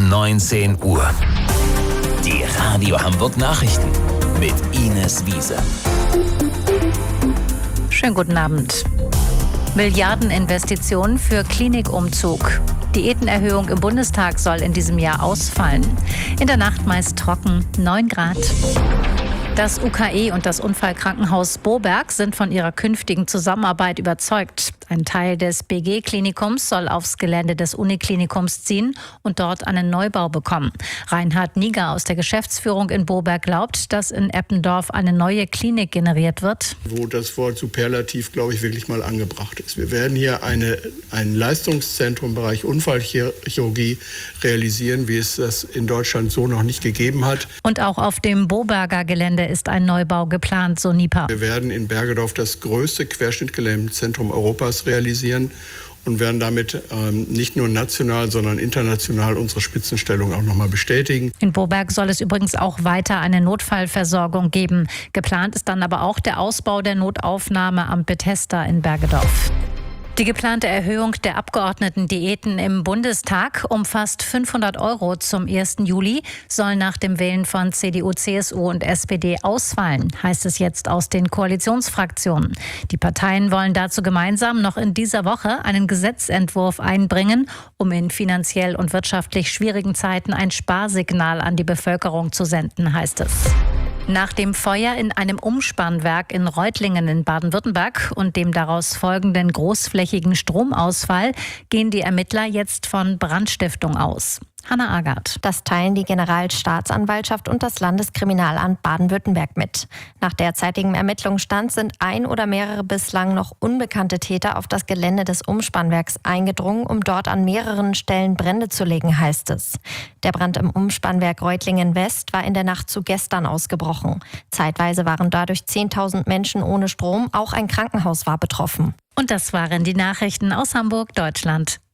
19 Uhr. Die Radio Hamburg Nachrichten mit Ines Wiese. Schönen guten Abend. Milliardeninvestitionen für Klinikumzug. Diätenerhöhung im Bundestag soll in diesem Jahr ausfallen. In der Nacht meist trocken, 9 Grad. Das UKE und das Unfallkrankenhaus Boberg sind von ihrer künftigen Zusammenarbeit überzeugt. Ein Teil des BG-Klinikums soll aufs Gelände des Uniklinikums ziehen und dort einen Neubau bekommen. Reinhard Nieger aus der Geschäftsführung in Boberg glaubt, dass in Eppendorf eine neue Klinik generiert wird. Wo das Wort Superlativ, glaube ich, wirklich mal angebracht ist. Wir werden hier ein Leistungszentrum im Bereich Unfallchirurgie realisieren, wie es das in Deutschland so noch nicht gegeben hat. Und auch auf dem Boberger Gelände ist ein Neubau geplant, so NIPA. Wir werden in Bergedorf das größte Querschnittgelähmenzentrum Europas realisieren und werden damit nicht nur national, sondern international unsere Spitzenstellung auch nochmal bestätigen. In Boberg soll es übrigens auch weiter eine Notfallversorgung geben. Geplant ist dann aber auch der Ausbau der Notaufnahme am Bethesda in Bergedorf. Die geplante Erhöhung der Abgeordnetendiäten im Bundestag um fast 500 € zum 1. Juli soll nach dem Willen von CDU, CSU und SPD ausfallen, heißt es jetzt aus den Koalitionsfraktionen. Die Parteien wollen dazu gemeinsam noch in dieser Woche einen Gesetzentwurf einbringen, um in finanziell und wirtschaftlich schwierigen Zeiten ein Sparsignal an die Bevölkerung zu senden, heißt es. Nach dem Feuer in einem Umspannwerk in Reutlingen in Baden-Württemberg und dem daraus folgenden großflächigen Stromausfall gehen die Ermittler jetzt von Brandstiftung aus. Hanna Agard. Das teilen die Generalstaatsanwaltschaft und das Landeskriminalamt Baden-Württemberg mit. Nach derzeitigem Ermittlungsstand sind ein oder mehrere bislang noch unbekannte Täter auf das Gelände des Umspannwerks eingedrungen, um dort an mehreren Stellen Brände zu legen, heißt es. Der Brand im Umspannwerk Reutlingen West war in der Nacht zu gestern ausgebrochen. Zeitweise waren dadurch 10.000 Menschen ohne Strom, auch ein Krankenhaus war betroffen. Und das waren die Nachrichten aus Hamburg, Deutschland.